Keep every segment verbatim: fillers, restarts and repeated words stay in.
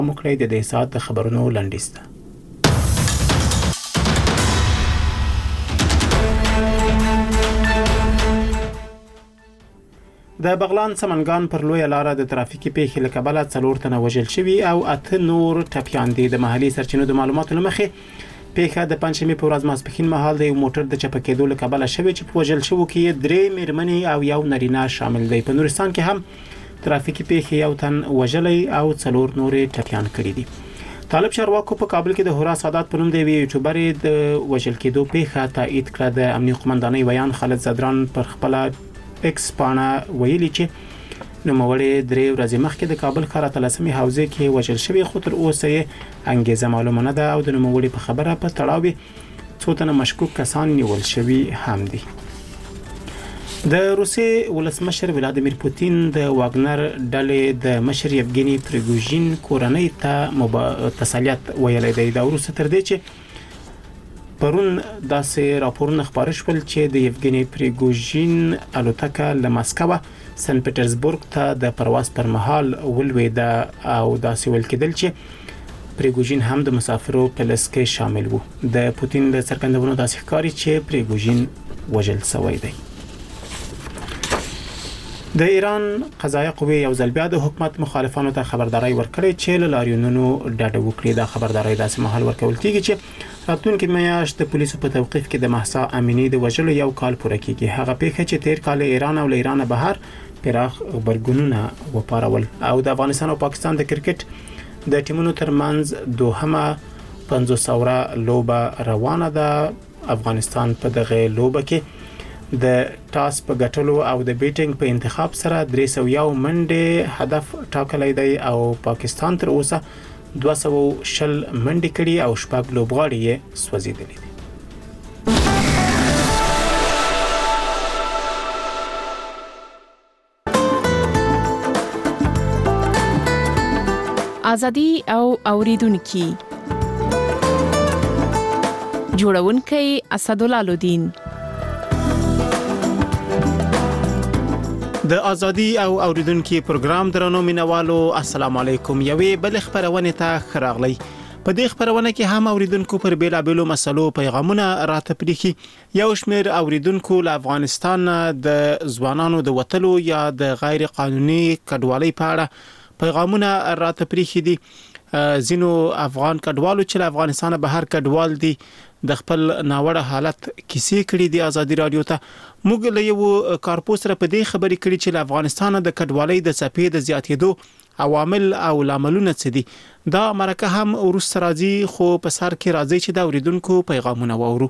مکړی د دې ساعت د خبرونو لنډیز ده. د بغلان سمنګان پر لوی لار د ترافیکي پیښې له کبله څلور تنه وژل شوي او اته نور ټپیان دي. د محلي سرچینو د معلوماتو له مخې پیښه د پنځمې په ورځ ماسپښین مهال د یو موټر د چپه کېدو له کبله شوې چې په وژل شوو کې درې میرمنې او یو نارینه شامل دي. په نورستان کې هم ترافیکي پیښې یو تن وژلی او څلور نورې ټپیان کړي دي. طالب چارواکو په کابل کې د هورا سادات په نوم د یوې یوټیوبرې د وژل کېدو پیښه تایید کړه. د امنیه قومندانۍ ویان خالد زدران پر خپله ایکس پاڼه ویلي چې نوموړی درې ورځې مخکې د کابل ښار اتلسمې حوزې کې وژل شوی، خو تر اوسه یې انګیزه معلومه نه ده او د نوموړي په خبره په تړاو څو تنه مشکوک کسان نیول شوي هم دي. د روسیې ولسمشر ولادیمیر پوتین د واګنر ډلې د مشر یفګینی پریګوژین کورنۍ ته مبا... تسلیت ویلی دی. دا وروسته تر دې چې پرون داسې راپورونه خپاره شول چې د یفګینی پریګوژین الوتکه له مسکو سن پټرزبورګ ته د پرواز پر مهال ولویده او داسې ویل کېدل چې پریګوژین هم د مسافرو په لست کې شامل وو. د پوتین له څرګندونو داسې ښکاري چې پریګوژین وژل شوی دی. د ایران قضایه قوې یو ځل بیا د حکومت مخالفانو ته خبرداري ورکړې چې له لاریونونو ډډه وکړي. دا خبرداري داسې مهال ورکول کیږي چې راتلونکي میاشت د پولیسو په توقیف کې د مهسا امینی د وژلو یو کال پوره کیږي. هغه پیښه چې تیر کال ایران او له ایران بهر پراخ خبرګونونه وپارول او د افغانستان او پاکستان د کرکټ د ټیمونو ترمنځ دوهمه پنځوس اوره لوبه روانه ده. افغانستان په دغه لوبه کې د ټاس په ګټلو او د بیټینګ په انتخاب سره درې سوه یو منډې هدف ټاکلی دی او پاکستان تر اوسه دوه سوه شل منډې کړي او شپږ لوبغاړي یې سوځېدلي دي. ازادي او اوریدونکو جوړونکي اسدالله لودین. د ازادي او اوریدونکو پروګرام درنو مینوالو السلام علیکم. یوې بل خبرونه ته خراغلی. په دې خبرونه کې هم اوریدونکو پر بیلابېلو مسلو پیغامونه راته پریخي. یو شمېر اوریدونکو له افغانستان د ځوانانو د وټلو یا د غیر قانوني کډوالۍ په اړه پیغامونه راته پریخي دي. زینو افغان کډوالو چې له افغانستان بهر کډوال دي د خپل ناوړه حالت کیسې کړي دي ازادي رادیو ته. موږ له یو کارپوس سره په دې خبرې کړي چې له افغانستان د کډوالۍ د څپې د زیاتېدو عوامل او لاملونه څه دي. دا مرکه هم ورسره راځي خو په سر کې راځي چې د اوریدونکو پیغامونه واورو.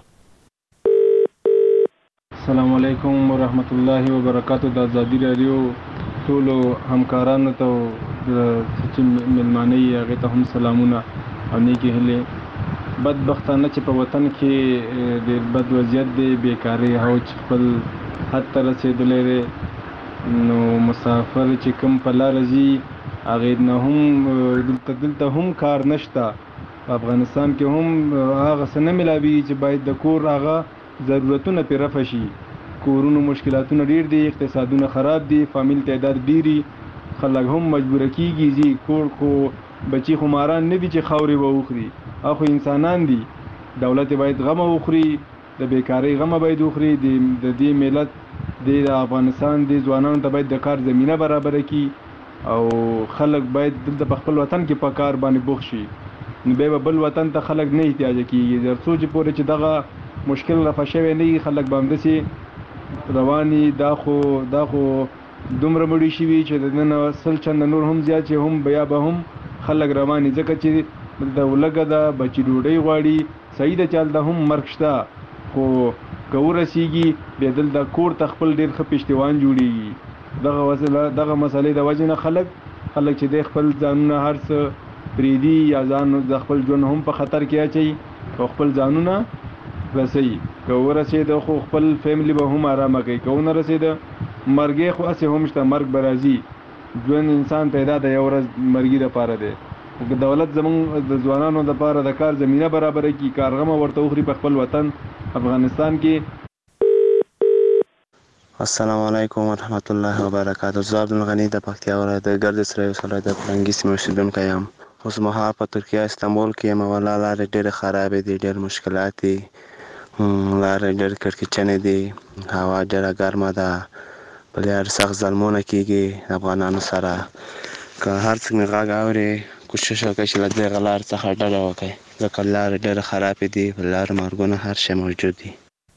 السلام علیکم ورحمت الله وبرکاتہ. د ازادي رادیو ټول همکارانو ته چې ملمانه یې هغه ته هم سلامونه او نیکی هیله. بدبختانه چې په وطن کې د بد وضعیت دی، بیکاری او خپل حد ته رسیدلې دی، نو مسافر چې کوم په لار ځي هغه نه هم دلته دلته هم کار نشته. په افغانستان کې هم هغه څه نه ملاوي چې باید د کور هغه ضرورتونه پرې رفع شي. کورونو مشکلاتونه ډیر دي، اقتصادونه خراب دي، فامیل تعداد ډیری، خلک هم مجبور کیږي چې کور کو بچی خو ماران نه دي چې خاوري ووخري، اخو انسانان دي. دولت باید غم وخوري، د بیکاری غم باید وخوري. د دې ملت د افغانستان د ځوانانو ته باید د کار زمينه برابر کړي او خلک باید د خپل وطن کې په کار باندې بوخ شي. نو به بل وطن ته خلک نه احتیاج کیږي. درڅو چې پورې چې دغه مشکل رفع شوی نه خلک باندې سي رواني. دا خو دا خو دومره مړي شي چې د نن سل چند نور هم زیات چې هم بیا به هم خلک رواني، ځکه چې د ولګه د بچی ډوډۍ غواړي. صحیح ده چل د هم مرګ شته، خو ګور رسیږي به دل د کور تخپل ډیر ښه پښتیوان جوړیږي. دغه وسله دغه مسلې د وجه نه خلک خلک چې د خپل ځانونه هر څه پریدي یا ځان د خپل ژوند هم په خطر کې اچي او خپل ځانونه رسي. ګور رسید خو خپل فیملی به هم آرامه کوي، کو نه رسید مرګ خو اسه هم شته، مرګ برازي. ژوند انسان پیدا د یو ورځ مرګي د پاره دی. دولت زمون د ځوانانو د پاره د کار زمينه برابر کی، کارغمه ورته وخري په خپل وطن افغانستان کې. السلام علیکم ورحمت الله وبرکاتہ. زه عبدالغنی د پکتیا ولایت د ګرد سره ولایت د فرنګي سیمه اوسیدونکی یم. اوس مهال په ترکیه استانبول کې یم، والله لارې ډېرې خرابې دي، ډېر مشکلات دي، لارې ډېر کړکېچنې دي، هوا ډېره ګرمه ده، په لار سخت ظلمونه کېږي افغانانو سره. که هر څوک مې غږ اوري کوشش وکړئ چې له دغه لارې څخه ډډه وکړئ، ځکه لارې ډېرې خرابې دي، په لارو مرګونه هر شی موجود دي.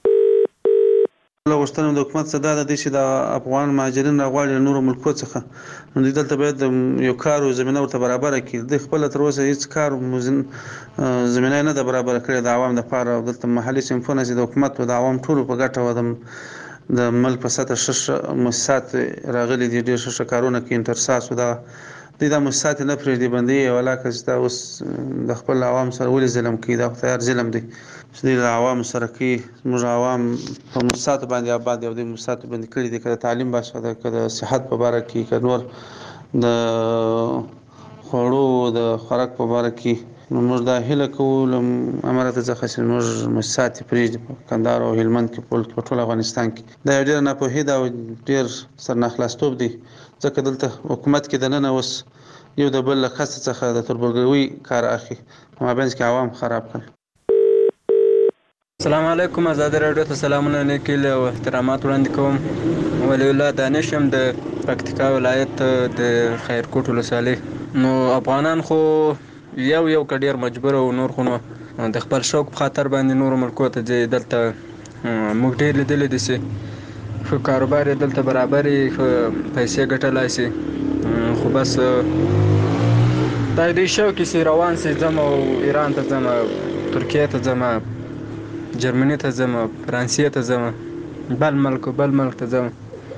له غوښتنه د حکومت څخه دا ده چې د افغان مهاجرین راغواړي له نورو ملکو څخه، نو دوی دلته باید یو کار او زمینه ورته برابره کړي. دوی خپله تر اوسه هېڅ کار زمینه نه ده برابره کړې د عوام دپاره، او دلته محلي صنفونه چې د حکومت او د عوام ټولو په ګټه وه د ملک په سطحه ښه ښه مؤسسات راغلي دي، ډېر ښه ښه کارونه کوي، انترساس او دغه دوی دا مؤسسات یې نه پرېږدي، بندوي یې. ولاکه چې دا اوس د خپل عوام سره ولې ظلم کوي؟ دا خو تیار ظلم دی چې دوی له عوامو سره کوي. زموږ عوام په مؤسساتو باندې آباد دي او دوی مؤسساتو باندې کړي دي، که د تعلیم بحث ده، که د صحت په باره کې، که نور د خوړو د خوراک په باره کې. نو موږ دا هیله کوو له امارت څخه چې موږ مؤسسات یې پرېږدي په کندهار او هلمند کې، په ټول افغانستان کې. دا یو ډېره ناپوهي ده او ډېر سرناخلاصتوب دی، ځکه دلته حکومت کې دننه اوس یو د بل له کسه څخه د تربورګلوي کار اخلي، په مابینځ کې عوام خراب کړل. السلام علیکم، ازادي راډیو ته سلامونه نیکې او احترامات وړاندې کوم. ولی الله دانش یم د پکتیکا ولایت د خیرکوټ ولسوالۍ. نو افغانان خو یو یو که ډېر مجبور او نور خو نو د خپل شوق په خاطر باندې نورو ملکو ته ځي. دلته موږ ډېر لیدلی دي چې ښه کاروبار یې دلته برابر یې، ښه پیسې ګټلی شي، خو بس دا دوی شوق یې چې روان شي، ځم او ایران ته ځم، ترکیې ته ځم، جرمني ته ځم، فرانسې ته ځم، بل ملک بل ملک ته ځم.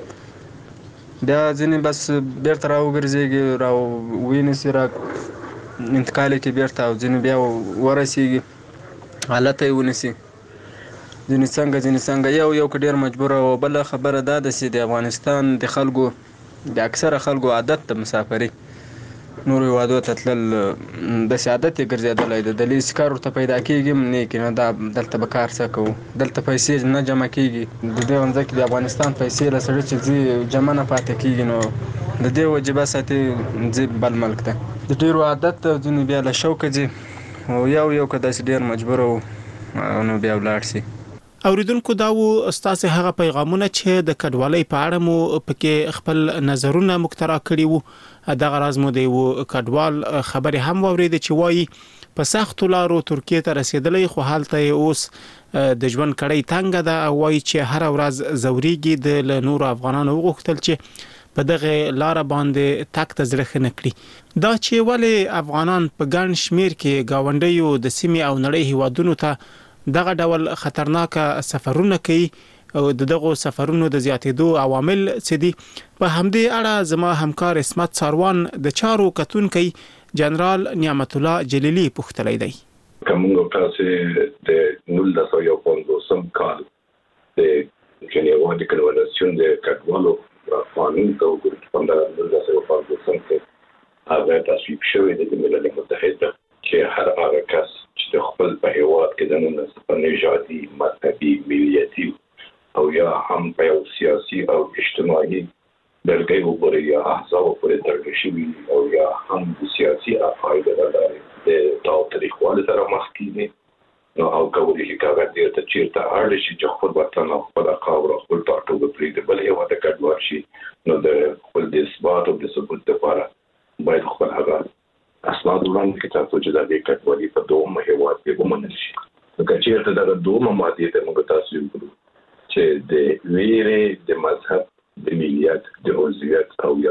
بیا ځینې بس بیرته را وګرځېږي، را وینیسي، را انتقال یې کړي بیرته، او ځینې بیا ورسېږي هلته یې ونیسي، ځینې څنګه ځینې څنګه یو یو که ډېر مجبور. او بله خبره دا ده چې د افغانستان د خلکو د اکثره خلکو عادت د مسافري، نورو هېوادو ته تلل داسې عادت یې ګرځېدلی دی. دلې هېڅ کار ورته پیدا کېږي هم نه کېږي، دا دلته به کار څه کوو؟ دلته پیسې نه جمع کېږي، د دې ځمکې د افغانستان پیسې له سړي چې ځي جمع نه پاتې کېږي، نو د دې وجې بس اتې ځي بل ملک ته. د ډېرو عادت ده، ځینې بیا له شوقه ځي، او یو یو که داسې ډېر مجبور وو نو بیا ولاړ شي. اوریدونکو دا و ستاسو هغه پیغامونه چې د کډوالۍ په اړه مو پکې خپل نظرونه مخترع کړي وو. دغه راز مو د یو کډوال خبرې هم واورېدې چې وایي په سختو لارو ترکیې ته رسیدلی، خو هلته اوس د ژوند کړۍ تنګه ده، او وایي چې هر ورځ زوريږي. د نورو افغانانو وغوښتل چې په دغه لار باندې تک ته زړه ښه نه کړي. دا چې ولې افغانان په ګڼ شمیر کې گاونډیو د سیمې او نړۍ هیوادونو ته دغه ډول خطرناک سفرونه کوي، او دغه سفرونو د زیاتېدو عوامل څه دي، په همدې اړه زما همکار اسمت ساروان د چارو کتونکی جنرال نعمت الله جلیلی پوښتلی دی. کومه تاسو د نولس سوه یو پنځوسم کال د جنیوا د کنوانسیون د کډوالو قانون ته وګورئ، په نولس سوه پنځوسم کې هغه تصویب شوی د ملل متحده چې هر هغه کس چې خپل په هیواد کې دننه په نژادي، مذهبي، ملیتي او یا هم په یو سیاسي او اجتماعي ډلګۍ وګورئ یا احزاب پورې تړل شوي، او یا هم د سیاسي عقایدو له لارې د تاوتریخوالي سره مخ کېږي، نو او کولی شي که هغه دې ته چېرته اړ شي چې خپل وطن او خپله خاوره خپل ټاټوبه پرېږدي، بل هېواد ته کډوال شي، نو د خپل د اثبات او د ثبوت لپاره باید خپل هغه اسناد وړاندې کړي ترڅو چې د دې کډوالي په دومره هېواد کې ومنل شي. نو که چېرته دغه دومره مادې ته موږ تاسو وکړو چې د ویرې، د مذهب، د ملیت، د عضویت او یا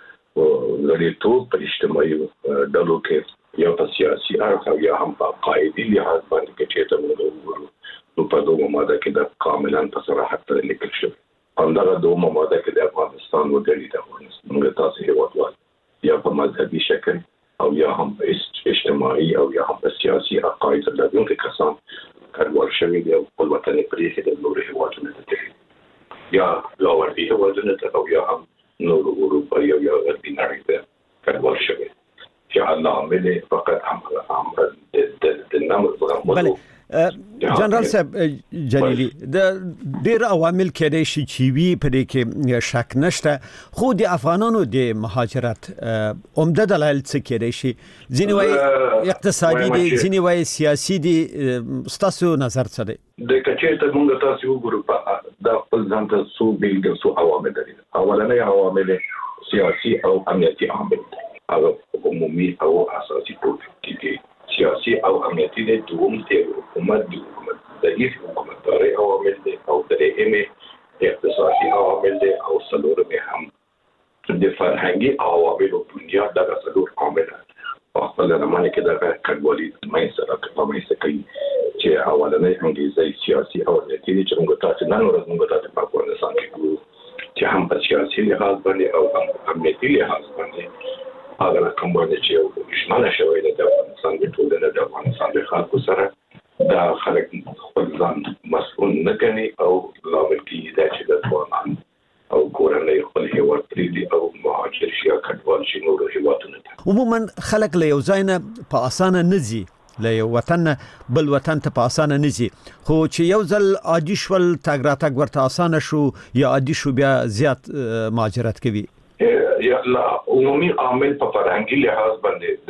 غړیتوب په اجتماعي ډلو کې یا په سیاسي اړخ او یا هم په عقایدي لحاظ باندې کې چېرته موږ وګورو، نو په دومره ماده کې د کاملا په صراحت سره لیکل شوی. همدغه دومره ماده کې د افغانستان وګړي د افغانستان موږ تاسو هېوادوال یا په مذهبي شکل او یا هم په اجتماعي او یا هم په سیاسي عقایدو لرونکي کسان کډوال شوي دي او خپل وطن یې پرېښی د نورو هېوادونو ته تللي، یا لاوردي هېوادونو ته او یا هم نورو اروپایي او یا غربي نړۍ ته کډوال شوي، چې لامل یې فقط هم د نمر بله جنرال صاحب جلیلی د ډیر عوامل کېدای شي چې وی پرې کې شک نشته خو د افغانانو د مهاجرت عمده دلایل څه کېدای شي ځینې وایي اقتصادي دي ځینې وایي سیاسي دي ستاسو نظر څه دی د کچېرته موږ تاسو وګورو په د خپل ځان ته څو بیلګې څو عوامل دي اولنۍ عوامل سیاسي او امنیتي عوامل دي هغه عمومي او اساسي ټول دي سیاسي او امنیتي د دوم د حکومت د حکومت د هیڅ حکومتداري عوامل دي او درېیمه اقتصادي عوامل دي او څلورمه هم د فرهنګي عواملو بنیاد دغه څلور عوامل په خپل زمانه کې دغه کډوالي مې سره کومه څه کوي چې اولنې انګلیسي سیاسي او امنیتي چې موږ تاسو نن ورځ موږ تاسو په افغانستان کې ګورو چې هم په سیاسي لحاظ باندې او هم امنیتي لحاظ باندې اگر کوم باندې چې دښمنه شوی د افغانستان د ټولنې د افغانستان د خلکو سره دا خلک خپل ځان مسؤل نه کوي او لامل کېږي دا چې د افغانان او کورنۍ خپل هیواد پرېږدي او مهاجر شي یا کډوال شي نورو هیوادونو ته عموما خلک له یو ځای نه په اسانه نه ځي له یو وطن بل وطن ته په اسانه نه ځي خو چې یو ځل عادي شول تګ راتګ ورته اسانه شو یا عادي شو بیا زیات مهاجرت کوي یا لا عمومي عامل په فرهنګي لحاظ باندې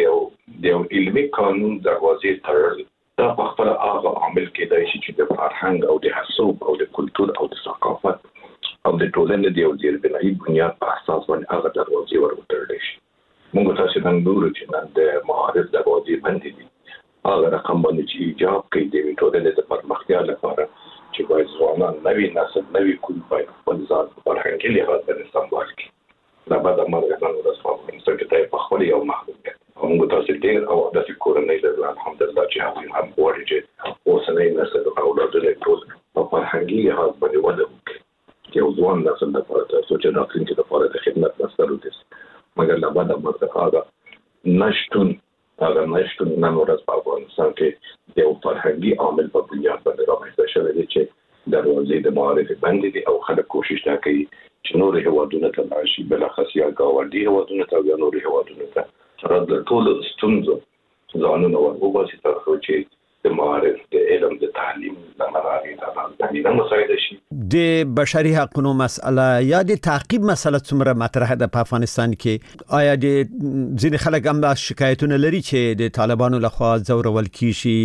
د د علمي قانون دروازې تړل دا په خپل هغه عامل کېدای شي چې د فرهنګ او د حسوب او د کلتور او د ثقافت او د ټولنې د یو ځیربنایي بنیاد په اساس باندې هغه دروازې وروتړل شي موږ تاسو نن ګورو چې نن د معارف دروازې بندې دي هغه رقم باندې چې ایجاب کوي د ټولنې د پرمختیا لپاره چې باید ځوانان نوي نسل نوي کول باید خپل ځان په فرهنګي لحاظ باندې سمبال کړي دا به د مرګ نه ورسوي چې ته په خپل یو محدودیت او موږ تاسو ډېر او د کورنۍ له الحمدلله چې هغه هم وړي چې اوسنۍ نسل او اولادونه ټول په فرهنګي لحاظ باندې وده وکړي یو ځوان نسل د پاره تاسو چې راتلونکي لپاره د خدمت مسؤل دي مګر لا بعد مرګ هغه نشټون هغه نشټون نن ورځ په افغانستان کې یو فرهنګي عامل په بنیاد باندې راځي شوی دی چې دروازې د معارف باندې دي او خلک کوشش نه کوي چې نور هیوادونه ته راشي بل خاص یا گاونډي هیوادونه ته یا نور هیوادونه ته رد ټول ستونزو ځانونه ورغوباسي تاسو چې د معارف د علم د تعلیم د مراغي د تعلیم مسایل شي د بشري حقوقو مسله یا د تعقیب مسله څومره مطرح ده په افغانستان کې آیا د ځینې خلک هم شکایتونه لري چې د طالبانو لخوا ځورول کیږي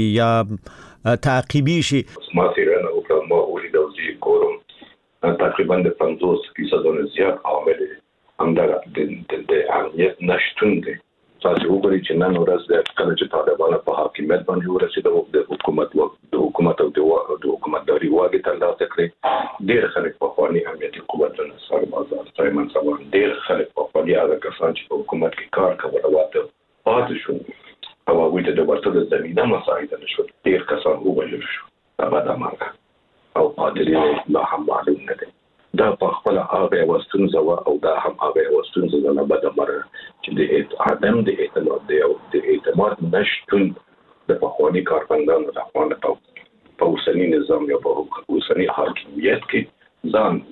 یا تعقیبي شي ما سیرانه او کوم ولې دوزي کورم تقریبا د پنځوس فیصد نه زیات عامل همدغه د امنیت نشټون دی تاسو وګورئ چې نن ورځ د کله چې طالبانو په حاکمیت باندې ورسېدل د حکومت د حکومت او د حکومتداري واګې ترلاسه کړې ډېر خلک په خواني امنیتي قوتونو سربازان سایمن سبان ډېر خلک په خواني هغه کسان چې په حکومت کې کار کوي واته پاتې شو او هغوی ته د ورته د زمینه مساعده نشو ډېر کسان وبلل شو دا به د مرګ او پادري لا هم معلوم نه دي دا په خپل هغه وستونزه او دا هم هغه وستونزه نه بده مر چې د عدم د اعتماد دی او د اعتماد نشټون د پخوانی کارمندانو د افغان په اوسنی نظام یا په اوسنی حاکمیت کې ځان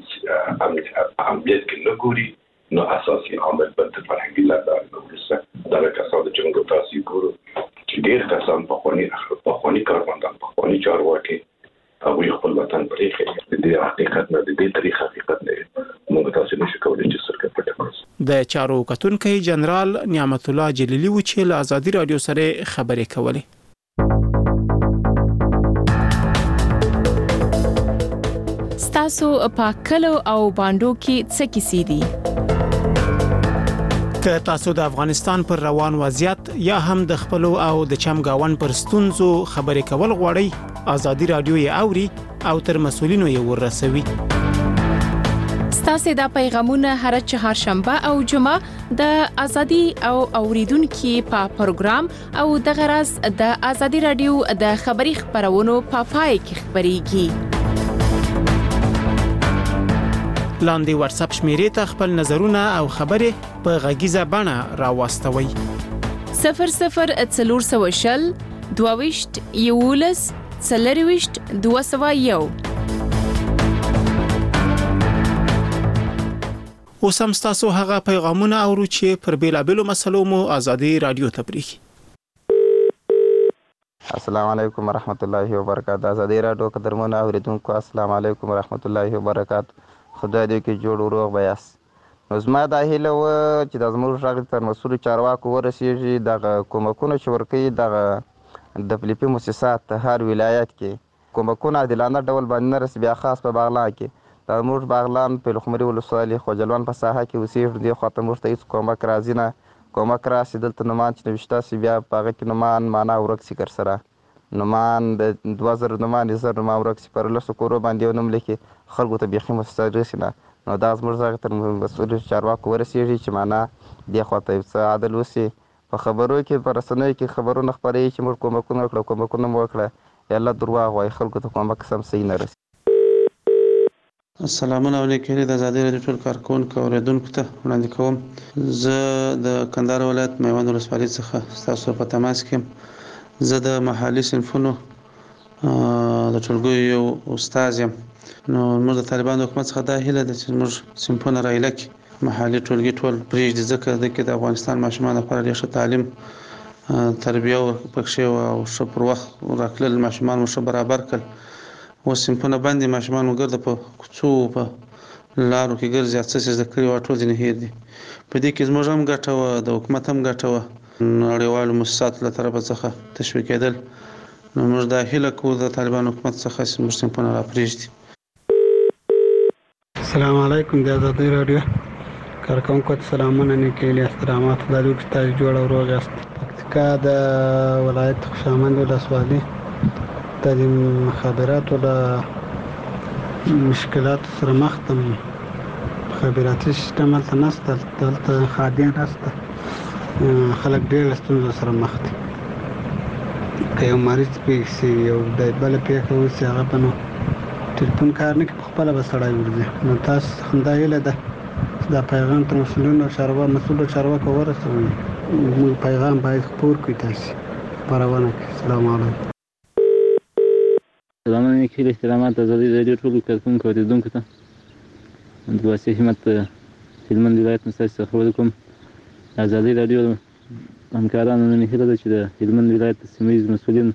امنیت کې نه ګوري نو اساسي عامل بل د فرهنګي لاره نورسه دا کسان چې موږ تاسو ګورو چې ډېر کسان پخوانی پخوانی کارمندان پخوانی چارواکي او خپل وطن پرېږي د دې حقیقت نه د دې تاریخ حقیقت نه موږ تاسو نشو کولای چې سرکټ پټ کړو د چارو کتونکو جنرال نعمت الله جلیلی و چې له ازادي رادیو سره خبرې کولې ستاسو په کلو او باندو کې څه کیسې دي که تاسو د افغانستان پر روان وضعیت یا هم د خپل او د چمګاون پر ستونزو خبرې کول غواړئ ازادي رادیو یې اوري او تر مسولینو یې ورسوي ستاسو د پیغامونه هر چهارشنبه او جمعه د ازادي او اوریدونکو په پروګرام او د غرض د ازادي رادیو د خبري خبرونو په پای کې خبريږي لاندې واتس اپ شمیرې ته خپل نظرونه او خبرې په غږیزه بڼه راوستوي صفر صفر څلور سوه شل دوه ویشت یولس څلور ویشت دوه سوه یو اوس هم تاسو هغه پیغامونه اورو چې پر بیلابېلو مسلو مو ازادي رادیو ته پریږي السلام علیکم ورحمت الله وبرکاته. ازادي راډیو قدرمنو اوریدونکو السلام علیکم ورحمت الله وبرکاته. خدای دې کې جوړ و روغ به یاست. نو زما دا هیله وه چې دا زموږ غږ تر مسؤلو چارواکو ورسیږي. دغه کومکونه چې ورکوي دغه د فلپي مؤسسات په هر ولایت کې کومکونه عادلانه ډول باندې نه رسي. بیا خاص په بغلان کې دا زموږ بغلان په لخمري ولسوالي خوجلوان په ساحه کې اوسېږي. دې خوا ته موږ ته هېڅ کومک راځي نه. کومک راسي دلته نومان چې نوشته سي بیا په هغه کې نومان معنا ورک سي کر سره نومان د دوه زره نومان د زر نومان ورک سي پر لسو کورو باندې یو نوم لیکي خلکو ته بیخي مؤسسه رسي نه. نو دا زموږ غږ تر مسؤلو چارواکو ورسېږي چې معنا دې خوا ته یو څه عدل وسي. په خبرو کې په رسنیو کې خبرونه خپروي چې موږ کومکونه وکړه کومکونه مو وکړه. یا الله دروغ وایي خلکو ته کومک سم صحیح نه رسي. سلامونه او نیکې هیلې د ازادي راډیو ټول کارکوونکو او اوریدونکو ته وړاندې کوم. زه د کندهار ولایت میوند ولسوالۍ څخه ستاسو په تماس کې یم. زه د محلي صنفونو د ټولګیو یو استاد یم. نو موږ د طالبانو حکومت څخه دا هیله ده چې موږ صنفونه رایله کړي محلي ټولګي ټول پرېږدي ځکه د کې د افغانستان ماشومان لپاره ډېر ښه تعلیم تربیه پکښې وه او ښه پر وخت راکړل ماشومان مو ښه برابر کړل. اوس صنفونه بند دي ماشومان مو ګرده په کوڅو په لارو کې ګرځي څه څه زده کړي وه ټول ځینې هېر دي. په دې کې زموږ هم ګټه وه د حکومت هم ګټه وه نړیوالو مؤسساتو له طرفه څخه تشویقېدل. نو موږ دا هیله کوو د طالبانو حکومت څخه چې موږ صنفونه را پرېږدي. السلام علیکم د ازادي راډیو کارکوونکو ته سلامونه نیکې هیلې احترامات. خدای دې وکړي تاسو جوړ او روغ یاست. پکتیکا د ولایت خوشامند ولسوالۍ د مخابراتو له مشکلاتو سره مخ یم. مخابراتي سیستم هلته نشته دلته خادیان نشته خلک ډېر له ستونزو سره مخ دي. که یو مریض پېښ سي یو د بله پېښه وسي هغه به نو ټلیفون کار نه کوي پخپله به سړی ورځي. نو تاسو همدا هیله ده چې دا پیغام تر مسؤلینو چاروا مسؤلو چارواکو ورسوئ. موږ پیغام باید خپور کړئ تاسې خپرونه کړئ. السلام علیکم. سلامونه نیکې هیلې احترامات د ازادي راډیو ټولو کارکوونکو او اورېدونکو ته. عبدالواسع همت هلمند ولایت نه ستاسو څخه خبرې کوم. د ازادي راډیو همکارانو نن هیله ده چې د هلمند ولایت د سیمه ییز مسؤلین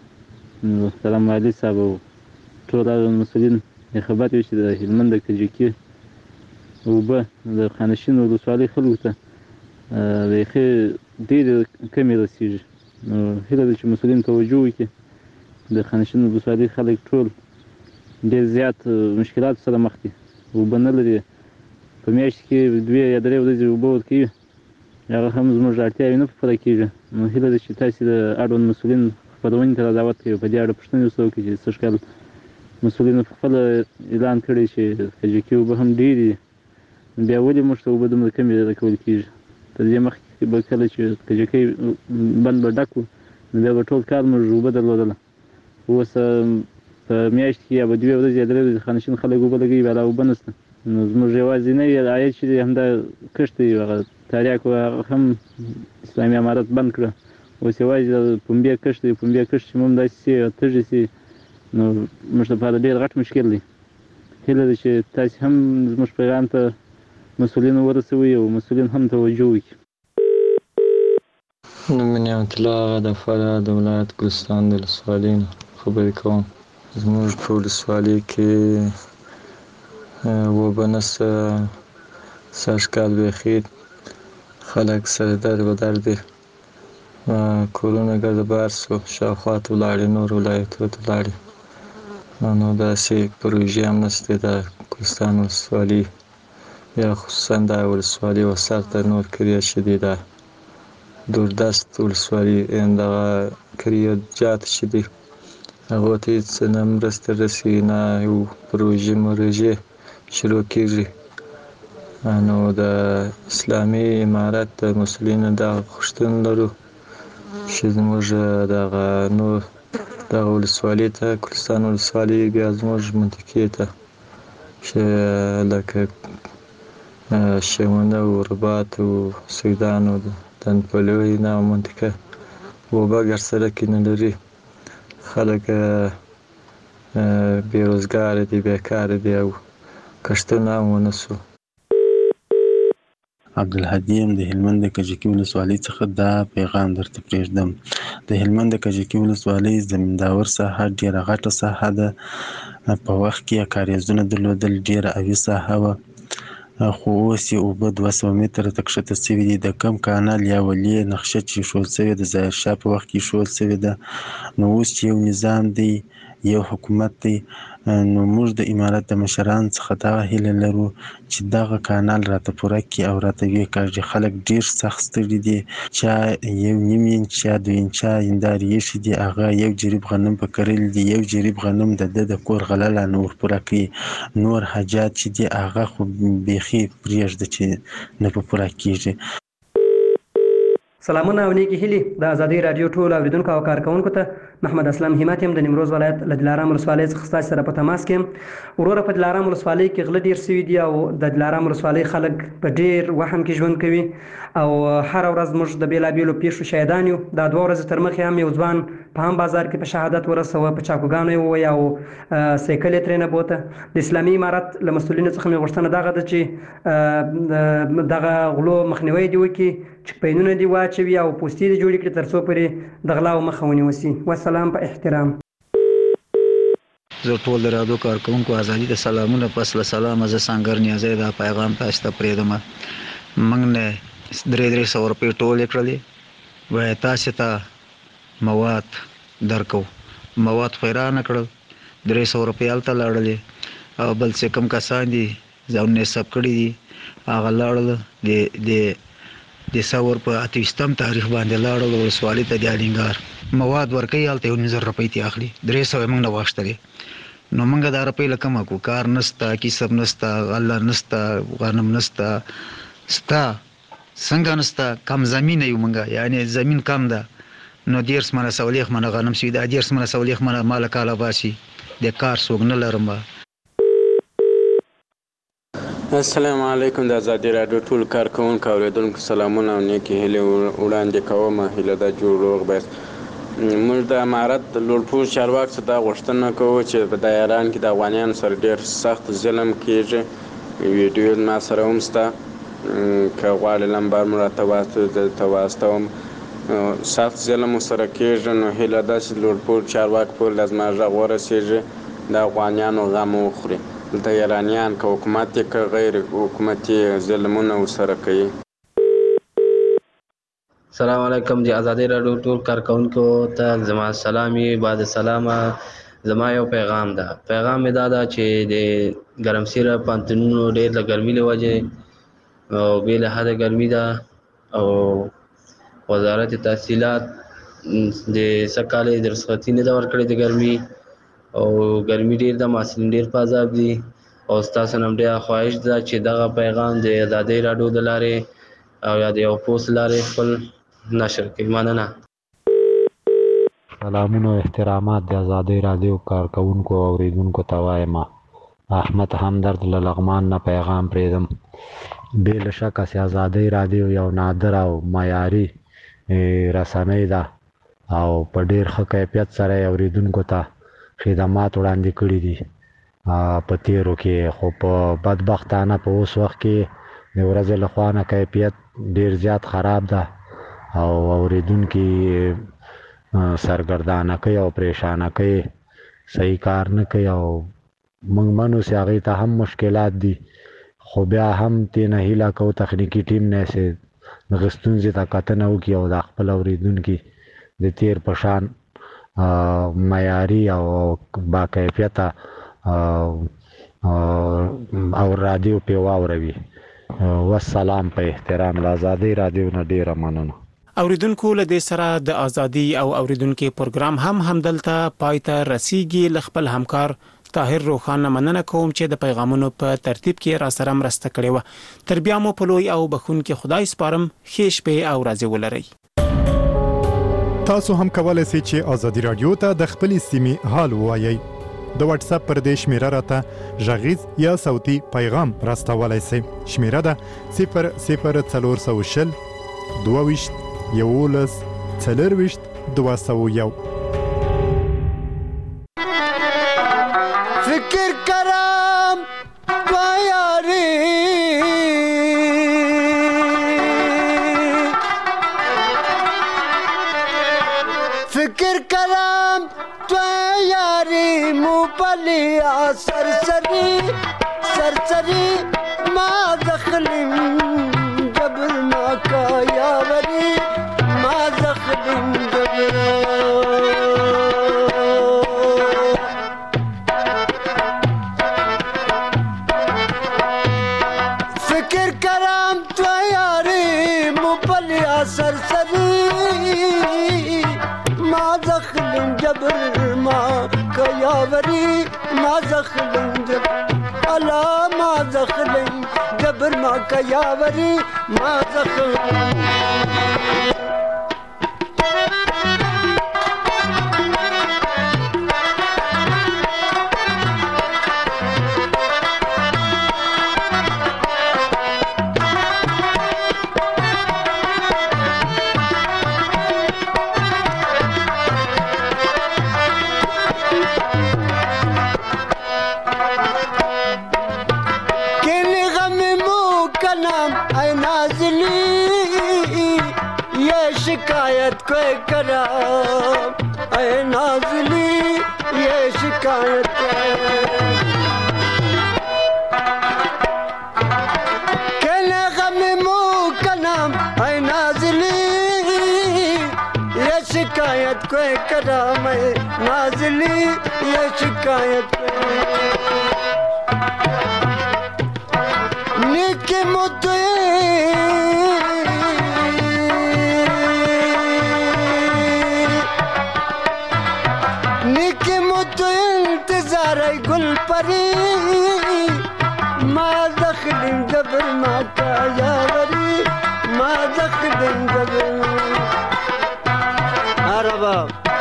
محترم والي صاحب او ټول هغه مسؤلین خبر وي چې د هلمند د کجکي اوبه د خانشین ولسوالۍ خلکو ته بیخي ډېرې کمې رسېږي. نو هیله ده چې مسؤلین توجه وکړي. د خانشین ولسوالۍ خلک ټول ډېر زیات مشکلاتو سره مخ دي. اوبه نه لري. په میاشت کې دوې یا درې ورځې اوبه ورکوي هغه هم زموږ اړتیاوې نه پوره کېږي. نو هیله ده چې تاسې د اړوند مسؤلین خپرونې ته را دعوت کوي په دې اړه پوښتنې ورسره وکړي چې سږ کال مسؤلینو پخپله اعلان کړی چې کجکي اوبه هم ډېرې دي بیا ولې موږ ته اوبه دومره کمې راکول کېږي. تر دې مخکې به کله چې کجکي بند به ډک و نو بیا به ټول کال موږ اوبه درلودله. اوس په میاشت کې یا به دوې ورځې یا درې ورځې خانشین خلک اوبه لګوي بیا لا اوبه نشته. نو زموږ یوازینی عاید چې دی همدا کښت دی. هغه تریاک هغه هم اسلامي امارت بند کړه. اوس یوازې د پنبې کښت دی. پنبې کښت چې هم داسې سي تږي سي نو موږ لپاره ډېر غټ مشکل دی. هیله ده چې تاسې هم زموږ پیغام ته مسؤلینو ورسوئ او مسؤلین هم توجه وکړي. نوم مې نعمت الله د فراه د ولایت ګلستان د ولسوالۍ نه خبرې کوم. زموږ په ولسوالۍ کې اوبه نشته. سږ کال بیخي خلک سره در بدر دي. کورونه ګرد بار سو شاوخوا ته ولاړې نور ولایتونو ته ولاړې. نو داسې پروژې هم نشته د ګلستان ولسوالۍ یا خصوصا دا ولسوالۍ وسط ته نور کریه شدي ده دوردست ولسوالۍ دغه کریه جات چې دي هغو ته هېڅ نه مرسته رسي نه یو پروژې مرژې شروع کېږي. نو د اسلامي امارت د مسؤلینو دغه غوښتنه لرو چې زموږ دغه نور دغه ولسوالۍ ته ګلستان ولسوالۍ بیا زموږ منطقې ته چې لکه شمونه و رباط و سیدان و دندپلوی نه منطقه اوبه ګر سړک یې نه لري. خلک بېروزګاره دي بیکاره دي او کښتونه هم ونه سو. عبدالهادي یم د هلمند د کجکي ولسوالۍ څخه دا پیغام درته پرېږدم. د هلمند د کجکي ولسوالۍ زمینداور ساحه ډېره غټه ساحه ده. په وخت کې یې کاریزونه درلودل، ډېره اوي ساحه وه، خو اوس یې اوبه دوه سوه متره ته کښته سوي دي. د کم کانال یا ولې نقشه چې ایښودل سوې ده ظاهرشاه په وخت کې ایښودل سوې ده، نو اوس چې یو نظام دی، یو حکومت دی، نو موږ د امارت د مشرانو څخه دغه هیله لرو چې دغه کانال راته پوره کړي او راته ویې کاږي. خلک ډېر سخت ستړي دي، چا یو نیم انچ یا دوه انچه هندارې ایښي دي، هغه یو جریب غنم په کرلي دي، یو جریب غنم د ده د کور غله لا نه ورپوره کوي، نور حاجات چې دي هغه خو بیخي پرېږده چې نه په پوره کېږي. سلامونه او نیکی هیلې د ازادۍ راډیو ټول اوریدونکو او کارکوونکو ته. محمد اسلام همت یم د نیمروز ولایت له دلارام ولسوالۍ څخه ستاسو سره په تماس کې یم. وروره په دلارام ولسوالۍ کې غله ډېر سوي دي او د دلارام ولسوالۍ خلک په ډېر وهم کې ژوند کوي او هره ورځ موږ د بېلابېلو پیښو شاهدان یو. دا دوه ورځې تر مخکې هم یو ځوان په هم بازار کې په شهادت ورسوه، په چاقوګانو یې وویه او سایکل یې ترېنه بوته. د اسلامي امارت له مسؤلینو څخه مې غوښتنه دغه ده چې دغه غلو مخنیوی دې وکړي، چې پینونه دې واچوي او پوستې دې جوړې کړي تر څو پورې د غلاو مخه ونیول سي. والسلام په احترام. زه ټول د راډیو کارکوونکو ازادي ته سلامونه، پس له سلامه زه سنګر نیازی دا پیغام تاسو ته پرېږدم. موږ نه درې درې سوه روپۍ ټولې کړلې، وایي تاسې ته مواد درکو، مواد خو یې رانه کړل، درې سوه روپۍ هلته لاړلې او بل چې کوم کسان دي ځانونه یې ثبت کړي دي هغه لاړل د دسمبر په اته ویشتم تاریخ باندې لاړل ولسوالۍ ته د الینګار، مواد ورکوي هلته یو نیم زره روپۍ ترې اخلي، درې سوه یې موږ نه واخیستلې. نو موږ دا روپۍ له کومه کړو؟ کار نشته، کسب نشته، غله نشته، غنم نشته، ستا څنګه نشته؟ کم زمینه یو موږ، یعنې زمین کم ده، نو دېرش منه سولیخ منه غنم شوي ده، دېرش منه سولیخ منه ماله کاله باسي، د کار څوک نه لرم. السلام علیکم. د ازادي راډیو ټول کارکوونکو اوریدونکو سلامونه او نیکې هیلې وړاندې کوم. هیله ده جوړ روغ بایست. موږ د امارت د لوړپوړ چارواکو څخه دا غوښتنه کوو چې په دا ایران کې د افغانیانو سره ډېر سخت ظلم کېږي. ویډیو ما سره هم شته، که غواړې لمبر مو راته درته واستوم. سخت ظلم ورسره کېږي، نو هیله ده چې لوړپوړ چارواکو پورې له زما غږ ورسېږي، د افغانیانو غم وخوري. دلته ایرانیان که حکومت یې که غیر حکومتي ظلمونه ورسره کوي. سلام علیکم. د ازادۍ راډیو ټول کارکوونکو ته زما سلامي. بعد سلامه زما یو پیغام ده. پیغام مې دا ده چې د ګرمسیره پوهنتونونو ډېر د ګرمۍ له وجې او بې له حده ګرمي ده او وزارت تحصیلات د سږ کال یې رخصتي نه ده ورکړې د ګرمي او ګرمي ډېر ده، محصلین ډېر په عذاب دي او ستاسو نه هم ډېره خواهش ده چې دغه پیغام د ازادۍ راډیو د لارې او یا د یو پوسټ لارې خپل نشر کړي. مننه. سلامونه او احترامات د ازادۍ راډیو کارکوونکو او اوریدونکو ته وایم. احمد همدرد له لغمان نه پیغام پرېږدم. بې له شکه چې ازادۍ راډیو یو نادر او معیاري رسنۍ ده او په ډېر ښه کیفیت سره یې اوریدونکو ته خدمات وړاندې کړي دي په تیرو کې، خو په بدبختانه په اوس وخت کې د ورځې له خوا نه کیفیت ډېر زیات خراب ده او اوریدونکي سرګردانه کوي او پریشانه کوي، صحیح کار نه کوي او موږ منو چې هغوی ته هم مشکلات دي، خو بیا هم ترېنه هیله کوو تخنیکي ټیم نه چې دغه ستونزې ته کتنه وکړي او د خپل اوریدونکي د تیر په شان معیاري او با کیفیته او رادیو پې واوروي. والسلام په احترام. له ازادۍ رادیو نه ډېره مننه. اوریدونکو له دې سره د ازادي او اوریدونکو پروګرام هم همدلته پای ته رسیږي. له خپل همکار طاهر روخان مننه کوم چې د پیغامونو په ترتیب کې را سره مرسته کړې وه. تر بیا مو په لوی او بخښونکي خدای سپارم. ښې شپې او ورځې ولرئ. تاسو هم کولای شئ چې ازادي رادیو ته د خپل سیمې حال ووایئ. د واتس اپ پر دې شمیره راته غږیز یا صوتي پیغام راستولای شئ. شمیره ده صفر صفر څلور سوه شل دوه ویشت یولس څلرویشت دوه سوه یو. فکر کرم پیاری फिक्र कराम तो यारी मुँह पलिया सरसरी सरसरी माँ दखलिम जबर माँ का यावरी माँ दखलिम जबर फिक्र कराम तो यारी मुँह पलिया सरसरी माँ दखलिम जबर माँ का यावरी माँ दखलिम जबर अला माँ दखलिम जबर माँ का यावरी माँ दखलिम शिकायत कोई करा ऐ नाज़िली ये शिकायत कहने गम मुँह का नाम ऐ नाज़िली ये शिकायत कोई करा मैं नाज़िली ये शिकायत निके मुद्दे गुल परी माँ दखलिम जबर माँ का यावरी माँ दखलिम जबर अरबा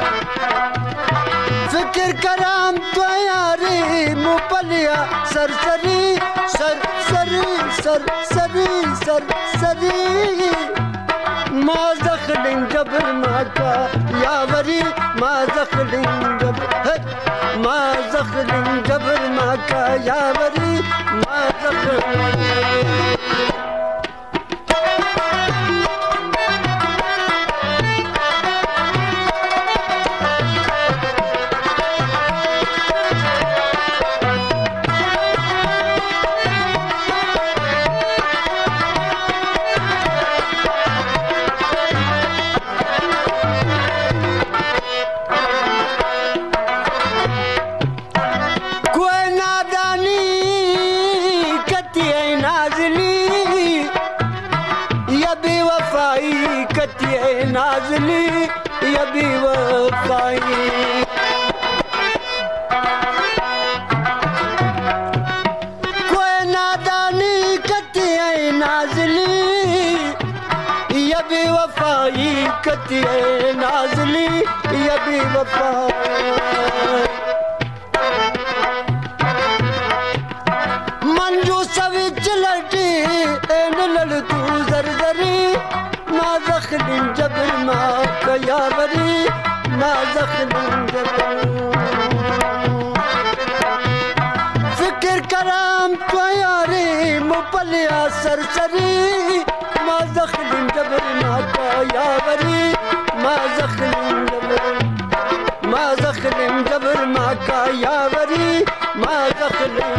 फिक्र कराम तो यारी मुँह पलिया सरसरी सरसरी सरसरी सरसरी माँ दखलिम जबर माँ का यावरी माँ दखलिम जबर माँ दखलिम जबर माँ का यावरी माँ दखलिम नाज़िली ये भी वफ़ाई कोई नादानी कती है नाज़िली ये भी वफ़ाई कती है नाज़िली ये भी वफ़ाई मंजू सविच लटी एन लड़तू जरजरी माँ दखलिम जबर माँ का यावरी माँ दखलिम जबर फिक्र कराम तो यारी मुँह पलिया सरसरी माँ दखलिम जबर माँ का यावरी माँ दखलिम जबर माँ दखलिम जबर माँ का यावरी माँ दखलिम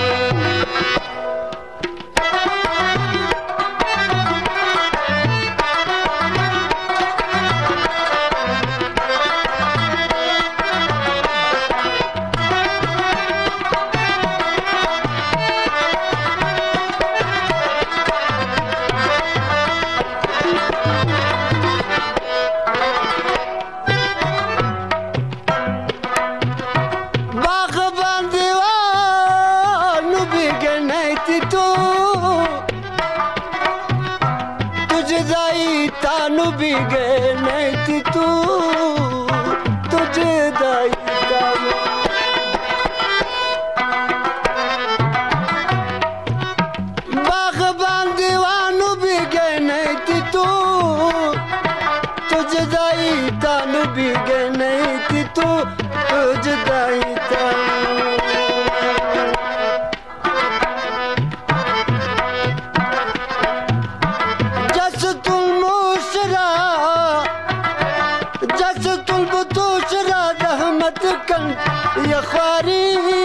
तानु भी गए नहीं थी तू तुझे दाई बागबान दीवानु भी गए नहीं थी तू तुझे दाई तानु भी गए नहीं थी तू तुझे दाई तानु जस तुम خواري